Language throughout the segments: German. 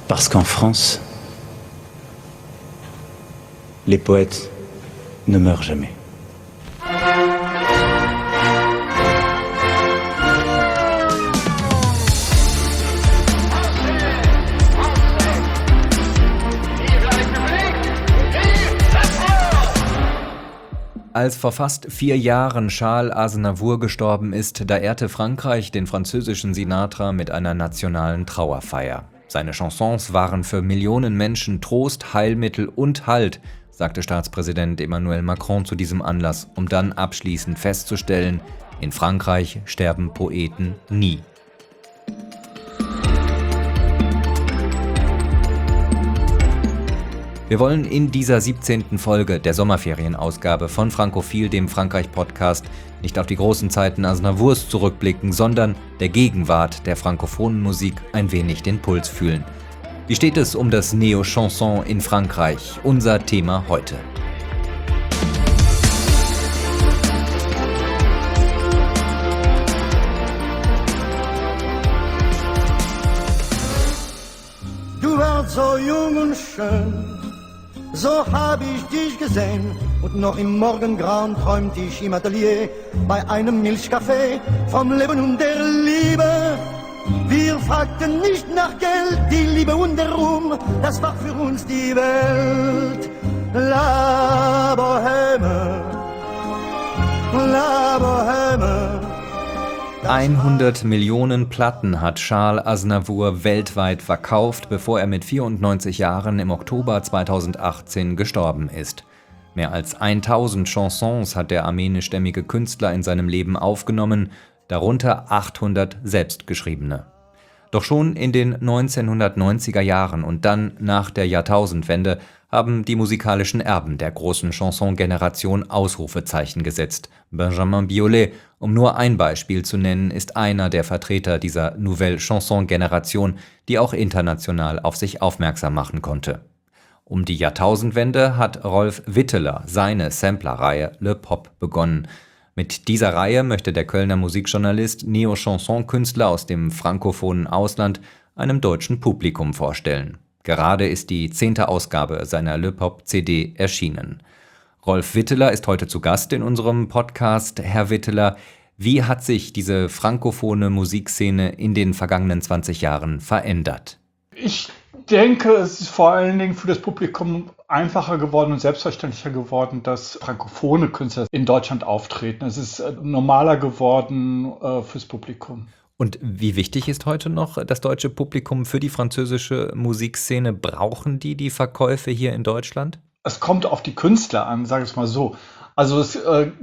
Parce qu'en France, les poètes ne meurent jamais. Als vor fast 4 Jahren Charles Aznavour gestorben ist, da ehrte Frankreich den französischen Sinatra mit einer nationalen Trauerfeier. Seine Chansons waren für Millionen Menschen Trost, Heilmittel und Halt, sagte Staatspräsident Emmanuel Macron zu diesem Anlass, um dann abschließend festzustellen: In Frankreich sterben Poeten nie. Wir wollen in dieser 17. Folge der Sommerferienausgabe von Frankophil, dem Frankreich-Podcast, nicht auf die großen Zeiten Aznavours zurückblicken, sondern der Gegenwart der frankophonen Musik ein wenig den Puls fühlen. Wie steht es um das Neo-Chanson in Frankreich? Unser Thema heute. Du warst so jung und schön, so hab ich dich gesehen, und noch im Morgengrauen träumt ich im Atelier bei einem Milchkaffee vom Leben und der Liebe. Wir fragten nicht nach Geld, die Liebe und der Ruhm, das war für uns die Welt. La Bohème, la Bohème. 100 Millionen Platten hat Charles Aznavour weltweit verkauft, bevor er mit 94 Jahren im Oktober 2018 gestorben ist. Mehr als 1000 Chansons hat der armenischstämmige Künstler in seinem Leben aufgenommen, darunter 800 selbstgeschriebene. Doch schon in den 1990er Jahren und dann nach der Jahrtausendwende haben die musikalischen Erben der großen Chanson-Generation Ausrufezeichen gesetzt. Benjamin Biolay, um nur ein Beispiel zu nennen, ist einer der Vertreter dieser Nouvelle Chanson-Generation, die auch international auf sich aufmerksam machen konnte. Um die Jahrtausendwende hat Rolf Witteler seine Sampler-Reihe Le Pop begonnen. Mit dieser Reihe möchte der Kölner Musikjournalist Neo-Chanson-Künstler aus dem frankophonen Ausland einem deutschen Publikum vorstellen. Gerade ist die 10. Ausgabe seiner Le Pop-CD erschienen. Rolf Witteler ist heute zu Gast in unserem Podcast. Herr Witteler, wie hat sich diese frankophone Musikszene in den vergangenen 20 Jahren verändert? Ich denke, es ist vor allen Dingen für das Publikum einfacher geworden und selbstverständlicher geworden, dass frankophone Künstler in Deutschland auftreten. Es ist normaler geworden fürs Publikum. Und wie wichtig ist heute noch das deutsche Publikum für die französische Musikszene? Brauchen die Verkäufe hier in Deutschland? Es kommt auf die Künstler an, sage ich es mal so. Also es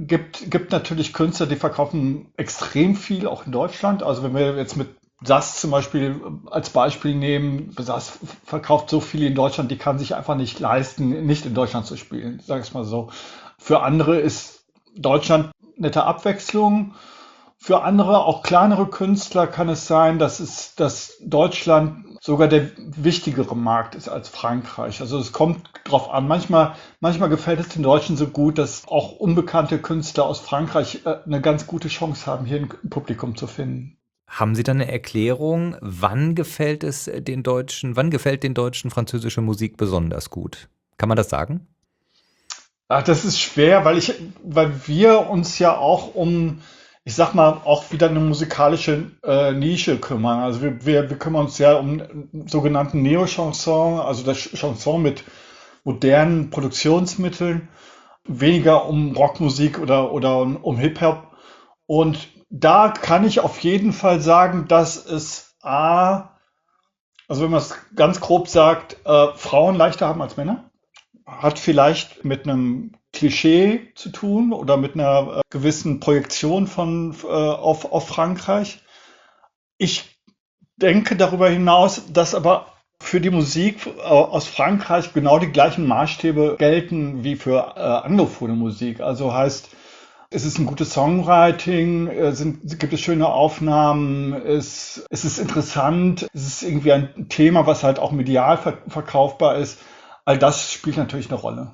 gibt natürlich Künstler, die verkaufen extrem viel, auch in Deutschland. Also wenn wir jetzt mit Sass zum Beispiel als Beispiel nehmen, Sass verkauft so viel in Deutschland, die kann sich einfach nicht leisten, nicht in Deutschland zu spielen, sage ich es mal so. Für andere ist Deutschland nette Abwechslung. Für andere, auch kleinere Künstler, kann es sein, dass Deutschland sogar der wichtigere Markt ist als Frankreich. Also es kommt drauf an. Manchmal gefällt es den Deutschen so gut, dass auch unbekannte Künstler aus Frankreich eine ganz gute Chance haben, hier ein Publikum zu finden. Haben Sie da eine Erklärung, wann gefällt den Deutschen französische Musik besonders gut? Kann man das sagen? Ach, das ist schwer, weil wir uns ja auch ich sag mal, auch wieder eine musikalische Nische kümmern. Also wir kümmern uns ja um sogenannten Neo-Chanson, also das Chanson mit modernen Produktionsmitteln, weniger um Rockmusik oder um Hip-Hop. Und da kann ich auf jeden Fall sagen, dass es also wenn man es ganz grob sagt, Frauen leichter haben als Männer. Hat vielleicht mit einem Klischee zu tun oder mit einer gewissen Projektion auf Frankreich. Ich denke darüber hinaus, dass aber für die Musik aus Frankreich genau die gleichen Maßstäbe gelten wie für anglophone Musik. Also heißt, es ist ein gutes Songwriting, gibt es schöne Aufnahmen, es ist interessant, es ist irgendwie ein Thema, was halt auch medial verkaufbar ist. All das spielt natürlich eine Rolle.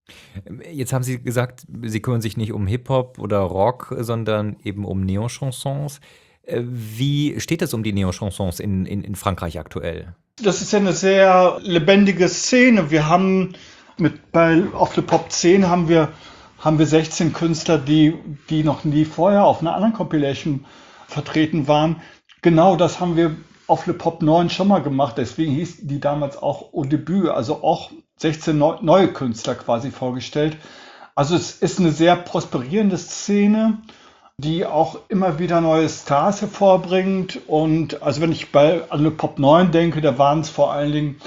Jetzt haben Sie gesagt, Sie kümmern sich nicht um Hip-Hop oder Rock, sondern eben um Neo-Chansons. Wie steht es um die Neo-Chansons in Frankreich aktuell? Das ist ja eine sehr lebendige Szene. Wir haben bei Off the Pop 10 haben wir 16 Künstler, die noch nie vorher auf einer anderen Compilation vertreten waren. Genau das haben wir auf Le Pop 9 schon mal gemacht. Deswegen hieß die damals auch Au Début, also auch 16 neue Künstler quasi vorgestellt. Also es ist eine sehr prosperierende Szene, die auch immer wieder neue Stars hervorbringt. Und also wenn ich an Le Pop 9 denke, da waren es vor allen Dingen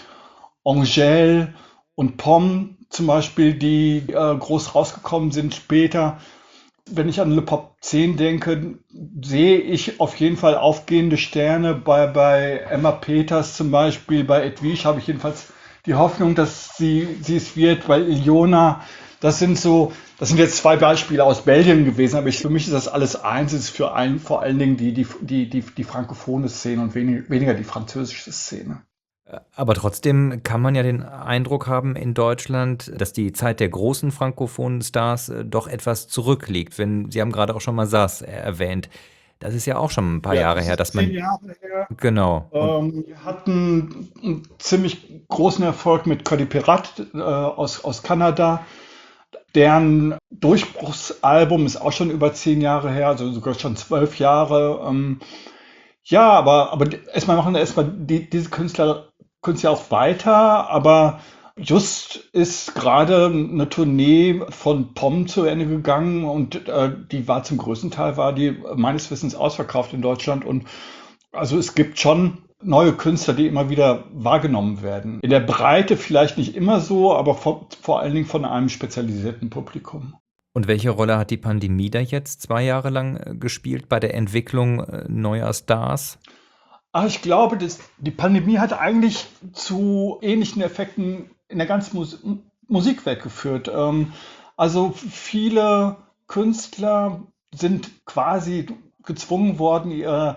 Angèle und Pomme zum Beispiel, die groß rausgekommen sind später. Wenn ich an Le Pop 10 denke, sehe ich auf jeden Fall aufgehende Sterne. Bei Emma Peters zum Beispiel, bei Edwige habe ich jedenfalls die Hoffnung, dass sie es wird, bei Iona. Das sind jetzt zwei Beispiele aus Belgien gewesen, aber für mich ist das alles eins. Es ist vor allen Dingen die frankophone Szene und weniger die französische Szene. Aber trotzdem kann man ja den Eindruck haben in Deutschland, dass die Zeit der großen frankophonen Stars doch etwas zurückliegt. Sie haben gerade auch schon mal Sass erwähnt. Das ist ja auch schon ein paar Jahre her, dass man. 10 Jahre her. Genau. Wir hatten einen ziemlich großen Erfolg mit Cody Pirat aus Kanada. Deren Durchbruchsalbum ist auch schon über 10 Jahre her, also sogar schon 12 Jahre. Ja, aber erstmal machen diese Künstler auch weiter, aber just ist gerade eine Tournee von Pomme zu Ende gegangen und die war zum größten Teil, war die meines Wissens ausverkauft in Deutschland, und also es gibt schon neue Künstler, die immer wieder wahrgenommen werden. In der Breite vielleicht nicht immer so, aber vor allen Dingen von einem spezialisierten Publikum. Und welche Rolle hat die Pandemie da jetzt 2 Jahre lang gespielt bei der Entwicklung neuer Stars? Ich glaube, die Pandemie hat eigentlich zu ähnlichen Effekten in der ganzen Musikwelt geführt. Also viele Künstler sind quasi gezwungen worden, ihr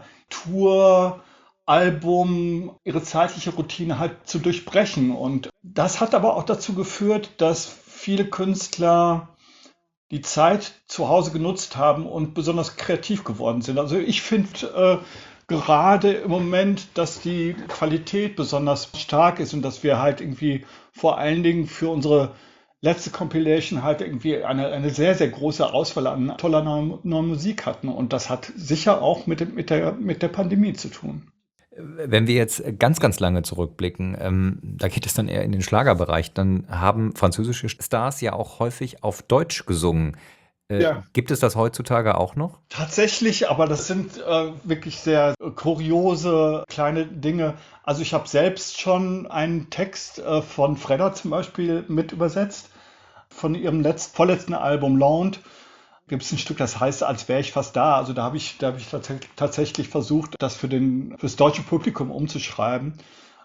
Tour-Album, ihre zeitliche Routine halt zu durchbrechen. Und das hat aber auch dazu geführt, dass viele Künstler die Zeit zu Hause genutzt haben und besonders kreativ geworden sind. Also ich finde gerade im Moment, dass die Qualität besonders stark ist und dass wir halt irgendwie vor allen Dingen für unsere letzte Compilation halt irgendwie eine sehr, sehr große Auswahl an toller neuer Musik hatten. Und das hat sicher auch mit der Pandemie zu tun. Wenn wir jetzt ganz, ganz lange zurückblicken, da geht es dann eher in den Schlagerbereich, dann haben französische Stars ja auch häufig auf Deutsch gesungen. Ja. Gibt es das heutzutage auch noch? Tatsächlich, aber das sind wirklich sehr kuriose kleine Dinge. Also ich habe selbst schon einen Text von Fredda zum Beispiel mit übersetzt, von ihrem vorletzten Album Lounge. Gibt es ein Stück, das heißt, als wäre ich fast da. Also da habe ich tatsächlich versucht, das fürs deutsche Publikum umzuschreiben.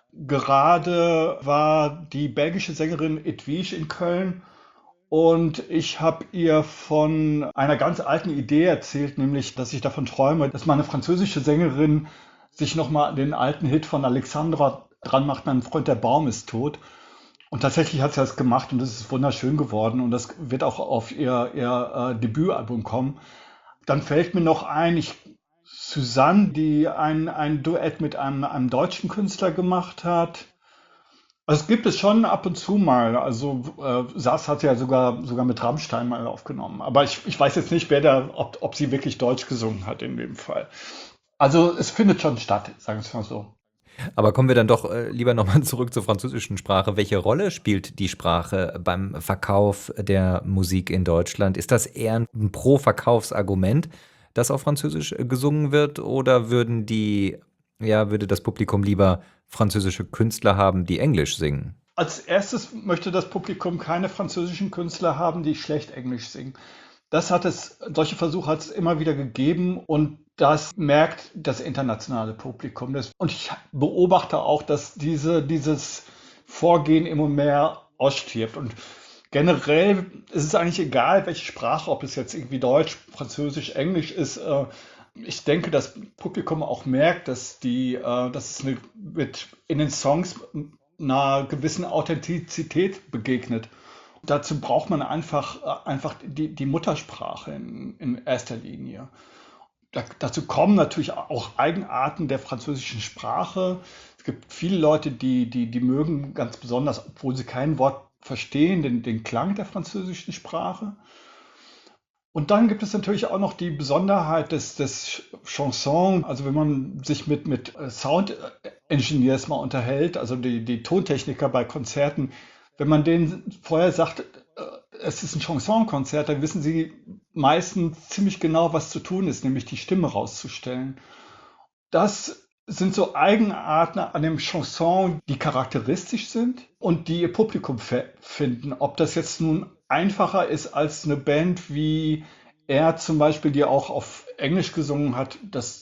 Gerade war die belgische Sängerin Edwige in Köln. Und ich habe ihr von einer ganz alten Idee erzählt, nämlich, dass ich davon träume, dass meine französische Sängerin sich nochmal an den alten Hit von Alexandra dran macht, mein Freund der Baum ist tot. Und tatsächlich hat sie das gemacht und es ist wunderschön geworden und das wird auch auf ihr Debütalbum kommen. Dann fällt mir noch ein, Susanne, die ein Duett mit einem deutschen Künstler gemacht hat. Also es gibt es schon ab und zu mal. Also Sass hat ja sogar mit Rammstein mal aufgenommen. Aber ich weiß jetzt nicht, ob sie wirklich Deutsch gesungen hat in dem Fall. Also es findet schon statt, sagen wir es mal so. Aber kommen wir dann doch lieber nochmal zurück zur französischen Sprache. Welche Rolle spielt die Sprache beim Verkauf der Musik in Deutschland? Ist das eher ein Pro-Verkaufsargument, dass auf Französisch gesungen wird? Oder würde das Publikum lieber französische Künstler haben, die Englisch singen? Als erstes möchte das Publikum keine französischen Künstler haben, die schlecht Englisch singen. Solche Versuche hat es immer wieder gegeben und das merkt das internationale Publikum. Und ich beobachte auch, dass dieses Vorgehen immer mehr ausstirbt. Und generell ist es eigentlich egal, welche Sprache, ob es jetzt irgendwie Deutsch, Französisch, Englisch ist. Ich denke, das Publikum auch merkt, dass es in den Songs einer gewissen Authentizität begegnet. Dazu braucht man einfach die Muttersprache in erster Linie. dazu kommen natürlich auch Eigenarten der französischen Sprache. Es gibt viele Leute, die mögen ganz besonders, obwohl sie kein Wort verstehen, den Klang der französischen Sprache. Und dann gibt es natürlich auch noch die Besonderheit des Chanson. Also wenn man sich mit Sound-Engineers mal unterhält, also die Tontechniker bei Konzerten, wenn man denen vorher sagt, es ist ein Chanson-Konzert, dann wissen sie meistens ziemlich genau, was zu tun ist, nämlich die Stimme rauszustellen. Das sind so Eigenarten an dem Chanson, die charakteristisch sind und die ihr Publikum finden. Ob das jetzt nun einfacher ist als eine Band wie er zum Beispiel, die auch auf Englisch gesungen hat,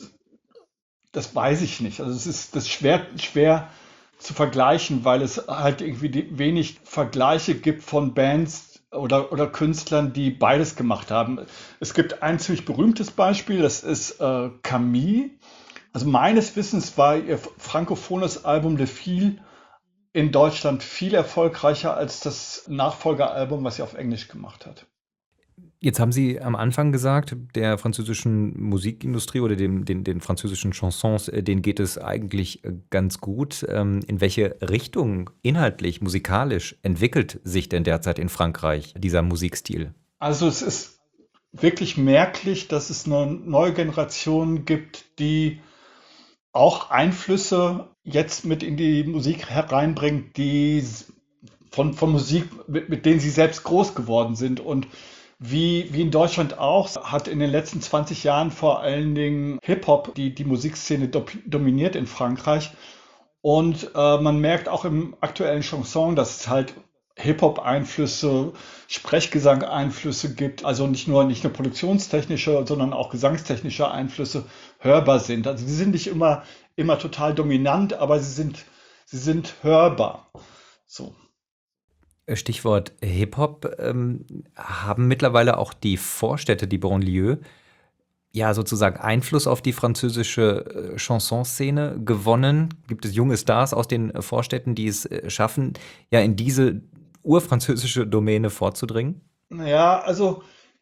das weiß ich nicht. Also es ist das schwer zu vergleichen, weil es halt irgendwie wenig Vergleiche gibt von Bands oder Künstlern, die beides gemacht haben. Es gibt ein ziemlich berühmtes Beispiel, das ist Camille. Also meines Wissens war ihr frankophones Album Le Fil in Deutschland viel erfolgreicher als das Nachfolgeralbum, was sie auf Englisch gemacht hat. Jetzt haben Sie am Anfang gesagt, der französischen Musikindustrie oder den französischen Chansons, denen geht es eigentlich ganz gut. In welche Richtung inhaltlich, musikalisch entwickelt sich denn derzeit in Frankreich dieser Musikstil? Also es ist wirklich merklich, dass es eine neue Generation gibt, die auch Einflüsse jetzt mit in die Musik hereinbringt, die von Musik, mit denen sie selbst groß geworden sind. Und wie in Deutschland auch, hat in den letzten 20 Jahren vor allen Dingen Hip-Hop die Musikszene dominiert in Frankreich. Und man merkt auch im aktuellen Chanson, dass es halt Hip-Hop-Einflüsse, Sprechgesang-Einflüsse gibt, also nicht nur produktionstechnische, sondern auch gesangstechnische Einflüsse hörbar sind. Also sie sind nicht immer total dominant, aber sie sind hörbar. So. Stichwort Hip-Hop, haben mittlerweile auch die Vorstädte, die Banlieue, ja sozusagen Einfluss auf die französische Chansonszene gewonnen? Gibt es junge Stars aus den Vorstädten, die es schaffen, ja in diese urfranzösische Domäne vorzudringen? Naja, also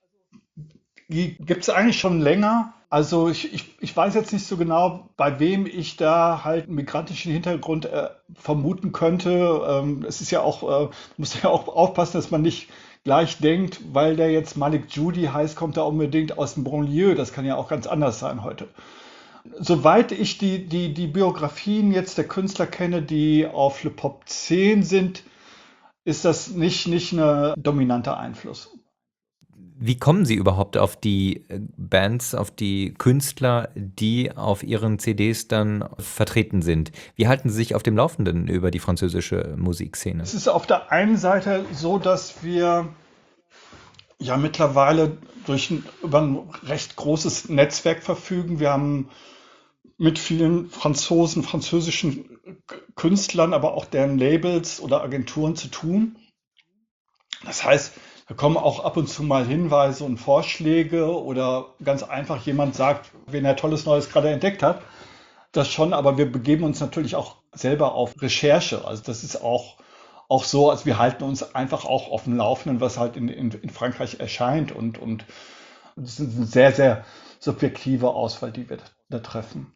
die gibt es eigentlich schon länger. Also ich weiß jetzt nicht so genau, bei wem ich da halt einen migrantischen Hintergrund vermuten könnte. Es ist ja auch, muss ja auch aufpassen, dass man nicht gleich denkt, weil der jetzt Malik Judy heißt, kommt er unbedingt aus dem Banlieue. Das kann ja auch ganz anders sein heute. Soweit ich die Biografien jetzt der Künstler kenne, die auf Le Pop 10 sind, ist das nicht ein dominanter Einfluss. Wie kommen Sie überhaupt auf die Bands, auf die Künstler, die auf Ihren CDs dann vertreten sind? Wie halten Sie sich auf dem Laufenden über die französische Musikszene? Es ist auf der einen Seite so, dass wir ja mittlerweile über ein recht großes Netzwerk verfügen. Wir haben mit vielen französischen Künstlern, aber auch deren Labels oder Agenturen zu tun. Das heißt, da kommen auch ab und zu mal Hinweise und Vorschläge oder ganz einfach jemand sagt, wen er Tolles Neues gerade entdeckt hat. Das schon, aber wir begeben uns natürlich auch selber auf Recherche. Also das ist auch so, also wir halten uns einfach auch auf dem Laufenden, was halt in Frankreich erscheint und das ist eine sehr, sehr subjektive Auswahl, die wir da treffen.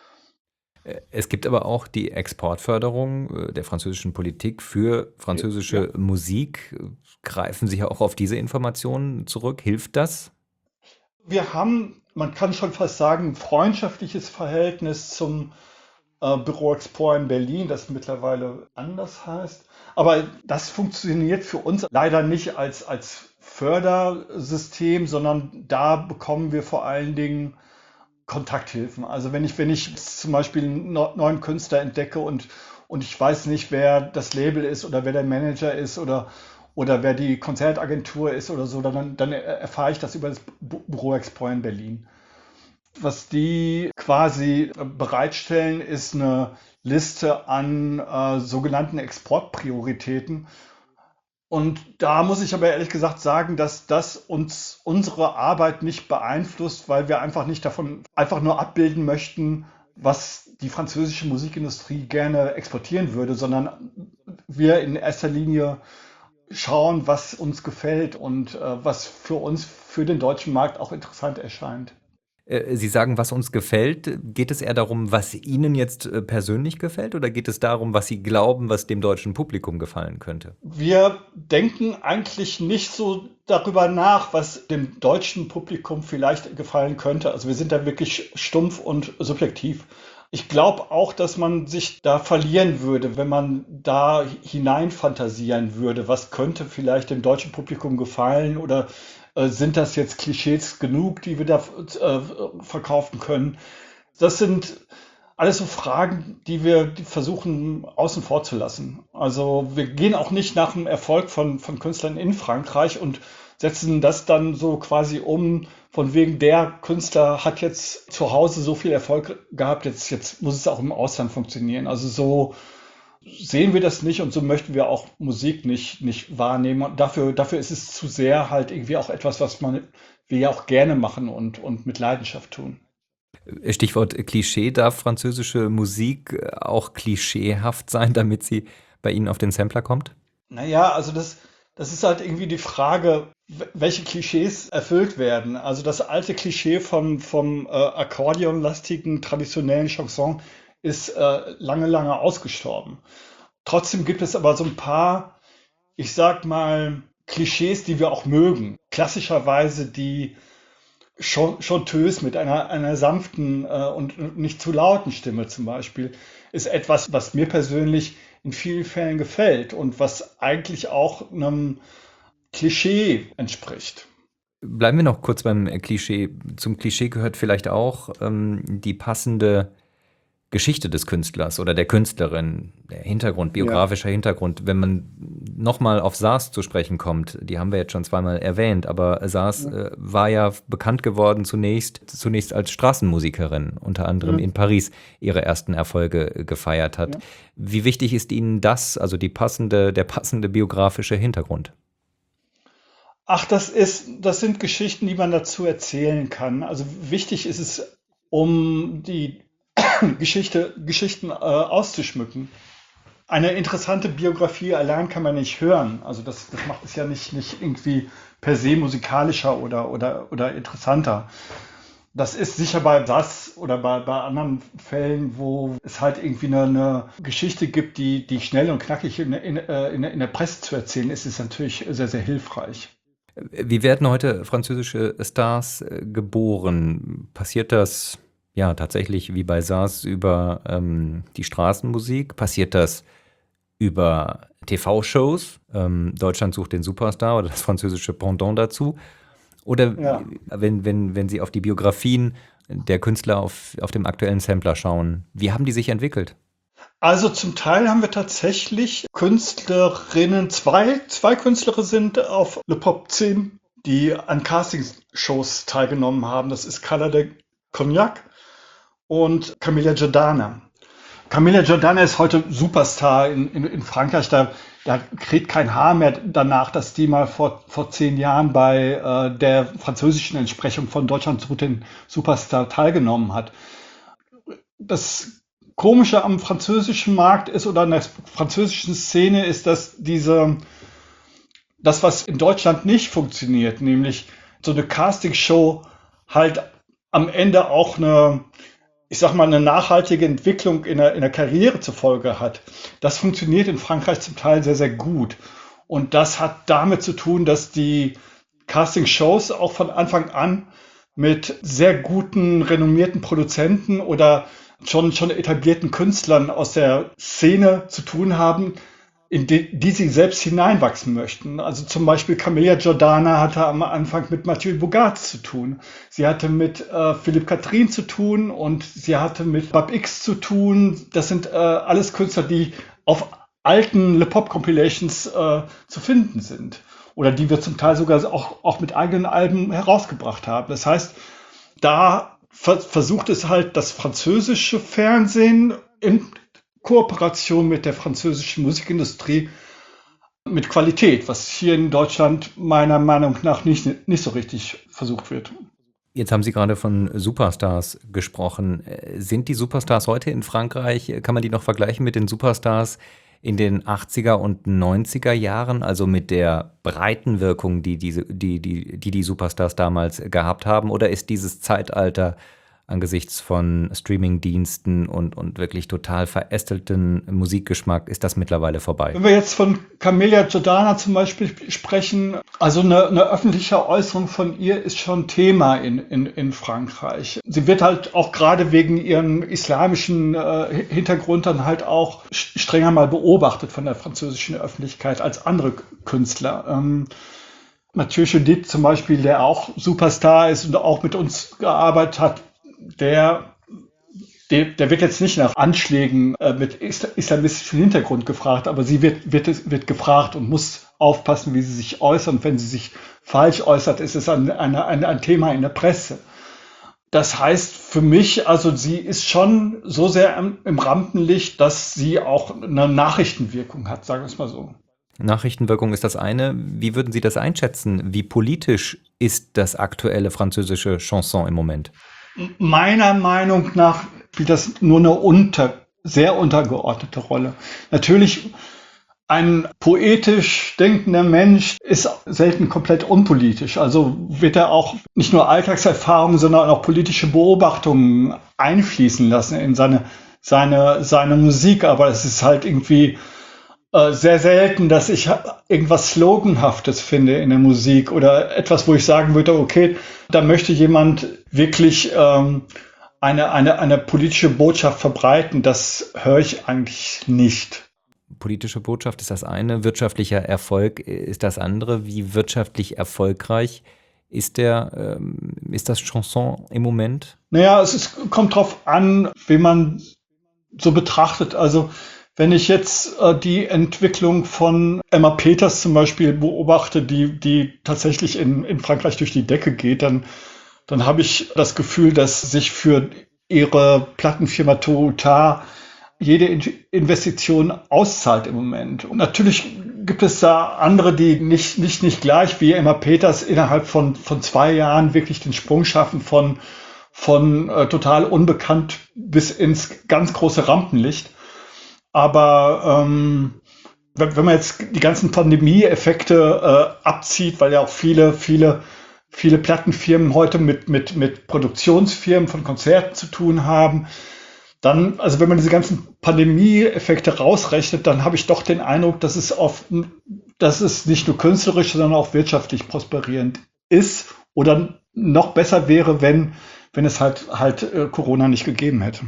Es gibt aber auch die Exportförderung der französischen Politik für französische Musik. Greifen Sie auch auf diese Informationen zurück? Hilft das? Wir haben, man kann schon fast sagen, ein freundschaftliches Verhältnis zum Büro Export in Berlin, das mittlerweile anders heißt. Aber das funktioniert für uns leider nicht als Fördersystem, sondern da bekommen wir vor allen Dingen Kontakthilfen. Also wenn ich zum Beispiel einen neuen Künstler entdecke und ich weiß nicht, wer das Label ist oder wer der Manager ist oder wer die Konzertagentur ist oder so, dann erfahre ich das über das Büro Export in Berlin. Was die quasi bereitstellen, ist eine Liste an sogenannten Exportprioritäten. Und da muss ich aber ehrlich gesagt sagen, dass das uns unsere Arbeit nicht beeinflusst, weil wir einfach nicht davon einfach nur abbilden möchten, was die französische Musikindustrie gerne exportieren würde, sondern wir in erster Linie schauen, was uns gefällt und was für uns, für den deutschen Markt auch interessant erscheint. Sie sagen, was uns gefällt. Geht es eher darum, was Ihnen jetzt persönlich gefällt, oder geht es darum, was Sie glauben, was dem deutschen Publikum gefallen könnte? Wir denken eigentlich nicht so darüber nach, was dem deutschen Publikum vielleicht gefallen könnte. Also wir sind da wirklich stumpf und subjektiv. Ich glaube auch, dass man sich da verlieren würde, wenn man da hineinfantasieren würde. Was könnte vielleicht dem deutschen Publikum gefallen, oder sind das jetzt Klischees genug, die wir da verkaufen können? Das sind alles so Fragen, die versuchen außen vor zu lassen. Also wir gehen auch nicht nach dem Erfolg von Künstlern in Frankreich und setzen das dann so quasi um, von wegen der Künstler hat jetzt zu Hause so viel Erfolg gehabt, jetzt muss es auch im Ausland funktionieren. Also so sehen wir das nicht, und so möchten wir auch Musik nicht wahrnehmen. Und dafür ist es zu sehr halt irgendwie auch etwas, was wir ja auch gerne machen und mit Leidenschaft tun. Stichwort Klischee. Darf französische Musik auch klischeehaft sein, damit sie bei Ihnen auf den Sampler kommt? Naja, also das ist halt irgendwie die Frage, welche Klischees erfüllt werden. Also das alte Klischee vom akkordeonlastigen traditionellen Chanson ist lange ausgestorben. Trotzdem gibt es aber so ein paar, ich sag mal, Klischees, die wir auch mögen. Klassischerweise die Chanteuse mit einer sanften und nicht zu lauten Stimme zum Beispiel, ist etwas, was mir persönlich in vielen Fällen gefällt und was eigentlich auch einem Klischee entspricht. Bleiben wir noch kurz beim Klischee. Zum Klischee gehört vielleicht auch die passende Geschichte des Künstlers oder der Künstlerin, der Hintergrund, biografischer Hintergrund. Wenn man nochmal auf Saas zu sprechen kommt, die haben wir jetzt schon zweimal erwähnt, aber Saas war ja bekannt geworden zunächst als Straßenmusikerin, unter anderem in Paris ihre ersten Erfolge gefeiert hat. Wie wichtig ist Ihnen das, also der passende biografische Hintergrund? Ach, das sind Geschichten, die man dazu erzählen kann. Also wichtig ist es, um die Geschichten auszuschmücken. Eine interessante Biografie allein kann man nicht hören. Also das macht es ja nicht irgendwie per se musikalischer oder interessanter. Das ist sicher bei Sass oder bei anderen Fällen, wo es halt irgendwie eine Geschichte gibt, die schnell und knackig in der Presse zu erzählen ist, ist natürlich sehr, sehr hilfreich. Wie werden heute französische Stars geboren? Passiert das ja tatsächlich wie bei Saas über die Straßenmusik? Passiert das über TV-Shows? Deutschland sucht den Superstar oder das französische Pendant dazu? Oder wenn Sie auf die Biografien der Künstler auf dem aktuellen Sampler schauen, wie haben die sich entwickelt? Also zum Teil haben wir tatsächlich Künstlerinnen, zwei Künstlerinnen sind auf Le Pop 10, die an Castingshows teilgenommen haben. Das ist Carla de Cognac und Camilla Jordana. Camilla Jordana ist heute Superstar in Frankreich. Da kriegt kein Haar mehr danach, dass die mal vor 10 Jahren bei der französischen Entsprechung von Deutschland sucht den Superstar teilgenommen hat. Das Komische am französischen Markt ist oder an der französischen Szene ist, dass das, was in Deutschland nicht funktioniert, nämlich so eine Castingshow halt am Ende auch eine nachhaltige Entwicklung in der Karriere zur Folge hat. Das funktioniert in Frankreich zum Teil sehr, sehr gut. Und das hat damit zu tun, dass die Castingshows auch von Anfang an mit sehr guten, renommierten Produzenten oder schon etablierten Künstlern aus der Szene zu tun haben, in die sie selbst hineinwachsen möchten. Also zum Beispiel Camilla Jordana hatte am Anfang mit Mathieu Bogart zu tun. Sie hatte mit Philippe Catherine zu tun und sie hatte mit Bab X zu tun. Das sind alles Künstler, die auf alten Le Pop Compilations zu finden sind. Oder die wir zum Teil sogar auch mit eigenen Alben herausgebracht haben. Das heißt, da versucht es halt das französische Fernsehen in Kooperation mit der französischen Musikindustrie mit Qualität, was hier in Deutschland meiner Meinung nach nicht so richtig versucht wird. Jetzt haben Sie gerade von Superstars gesprochen. Sind die Superstars heute in Frankreich, kann man die noch vergleichen mit den Superstars In den 80er und 90er Jahren, also mit der breiten Wirkung, die Superstars damals gehabt haben, oder ist dieses Zeitalter angesichts von Streamingdiensten und wirklich total verästelten Musikgeschmack, ist das mittlerweile vorbei? Wenn wir jetzt von Camelia Jordana zum Beispiel sprechen, also eine öffentliche Äußerung von ihr ist schon Thema in Frankreich. Sie wird halt auch gerade wegen ihrem islamischen Hintergrund dann halt auch strenger mal beobachtet von der französischen Öffentlichkeit als andere Künstler. Mathieu Chédid zum Beispiel, der auch Superstar ist und auch mit uns gearbeitet hat, der wird jetzt nicht nach Anschlägen mit islamistischem Hintergrund gefragt, aber sie wird gefragt und muss aufpassen, wie sie sich äußert. Und wenn sie sich falsch äußert, ist es ein Thema in der Presse. Das heißt für mich, also sie ist schon so sehr im Rampenlicht, dass sie auch eine Nachrichtenwirkung hat, sagen wir es mal so. Nachrichtenwirkung ist das eine. Wie würden Sie das einschätzen? Wie politisch ist das aktuelle französische Chanson im Moment? Meiner Meinung nach spielt das nur eine sehr untergeordnete Rolle. Natürlich, ein poetisch denkender Mensch ist selten komplett unpolitisch. Also wird er auch nicht nur Alltagserfahrungen, sondern auch politische Beobachtungen einfließen lassen in seine Musik. Aber es ist halt irgendwie sehr selten, dass ich irgendwas Sloganhaftes finde in der Musik oder etwas, wo ich sagen würde, okay, da möchte jemand wirklich eine politische Botschaft verbreiten. Das höre ich eigentlich nicht. Politische Botschaft ist das eine, wirtschaftlicher Erfolg ist das andere. Wie wirtschaftlich erfolgreich ist das Chanson im Moment? Naja, kommt drauf an, wie man so betrachtet. Also wenn ich jetzt die Entwicklung von Emma Peters zum Beispiel beobachte, die tatsächlich in Frankreich durch die Decke geht, dann habe ich das Gefühl, dass sich für ihre Plattenfirma Toyota jede Investition auszahlt im Moment. Und natürlich gibt es da andere, die nicht gleich wie Emma Peters innerhalb von 2 Jahren wirklich den Sprung schaffen von total unbekannt bis ins ganz große Rampenlicht. Aber wenn man jetzt die ganzen Pandemie-Effekte abzieht, weil ja auch viele Plattenfirmen heute mit Produktionsfirmen von Konzerten zu tun haben, dann, also wenn man diese ganzen Pandemie-Effekte rausrechnet, dann habe ich doch den Eindruck, dass es nicht nur künstlerisch, sondern auch wirtschaftlich prosperierend ist oder noch besser wäre, wenn es halt Corona nicht gegeben hätte.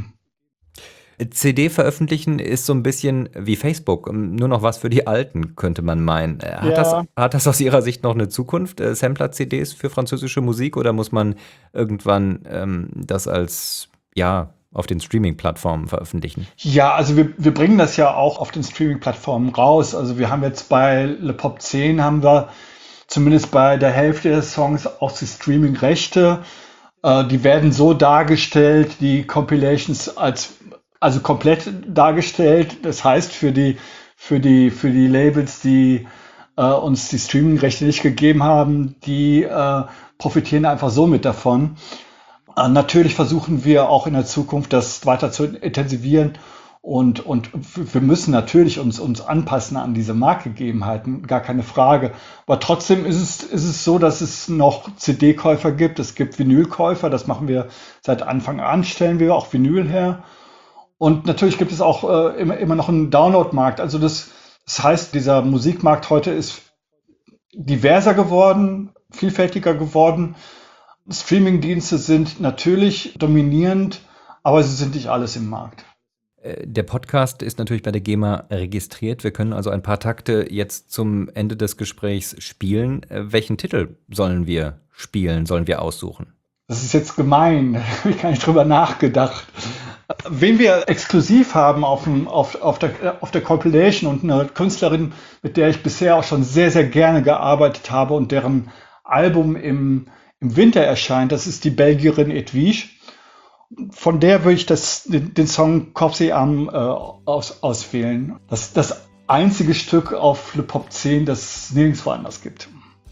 CD veröffentlichen ist so ein bisschen wie Facebook, nur noch was für die Alten, könnte man meinen. Hat das aus Ihrer Sicht noch eine Zukunft, Sampler-CDs für französische Musik, oder muss man irgendwann das als, auf den Streaming-Plattformen veröffentlichen? Ja, also wir bringen das ja auch auf den Streaming-Plattformen raus. Also wir haben jetzt bei Le Pop 10 haben wir zumindest bei der Hälfte der Songs auch die Streaming-Rechte. Die werden so dargestellt, die Compilations also komplett dargestellt. Das heißt, für die Labels, die uns die Streaming-Rechte nicht gegeben haben, die profitieren einfach so mit davon. Natürlich versuchen wir auch in der Zukunft, das weiter zu intensivieren und wir müssen natürlich uns anpassen an diese Marktgegebenheiten, gar keine Frage. Aber trotzdem ist es so, dass es noch CD-Käufer gibt, es gibt Vinylkäufer, das machen wir seit Anfang an, stellen wir auch Vinyl her. Und natürlich gibt es auch immer noch einen Download-Markt. Also das heißt, dieser Musikmarkt heute ist diverser geworden, vielfältiger geworden. Streaming-Dienste sind natürlich dominierend, aber sie sind nicht alles im Markt. Der Podcast ist natürlich bei der GEMA registriert. Wir können also ein paar Takte jetzt zum Ende des Gesprächs spielen. Welchen Titel sollen wir spielen, sollen wir aussuchen? Das ist jetzt gemein, da habe ich gar nicht drüber nachgedacht. Wen wir exklusiv haben auf der Compilation und eine Künstlerin, mit der ich bisher auch schon sehr, sehr gerne gearbeitet habe und deren Album im Winter erscheint, das ist die Belgierin Edwige. Von der würde ich den Song Corps et Âme auswählen. Das ist das einzige Stück auf Le Pop 10, das es nirgendwo anders gibt.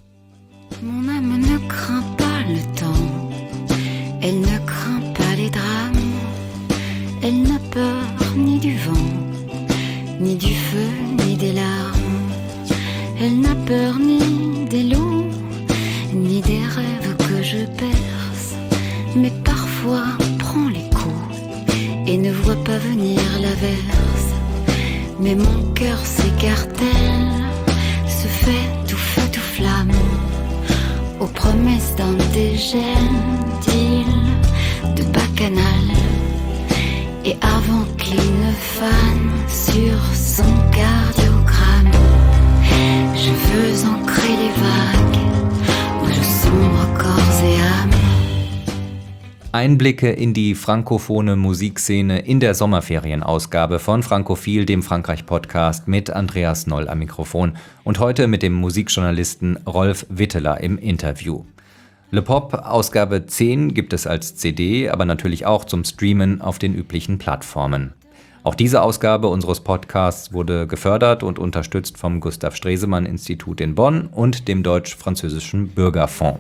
Mon âme ne craint pas le temps, elle ne craint pas les drames, elle n'a peur ni du vent, ni du feu, ni des larmes. Elle n'a peur ni des loups, ni des rêves que je perce, mais parfois prend les coups et ne voit pas venir l'averse. Mais mon cœur s'écartèle, se fait tout feu, tout flamme, aux promesses d'indigènes d'îles, de bacchanal. Et avant qu'il ne fane sur son cardiogramme, je veux ancrer les vagues où je sombre corps et âme. Einblicke in die frankophone Musikszene in der Sommerferienausgabe von Frankophil, dem Frankreich-Podcast mit Andreas Noll am Mikrofon und heute mit dem Musikjournalisten Rolf Witteler im Interview. Le Pop Ausgabe 10 gibt es als CD, aber natürlich auch zum Streamen auf den üblichen Plattformen. Auch diese Ausgabe unseres Podcasts wurde gefördert und unterstützt vom Gustav Stresemann Institut in Bonn und dem Deutsch-Französischen Bürgerfonds.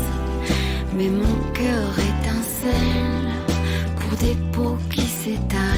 Mais mon cœur étincelle pour des peaux qui s'étalent.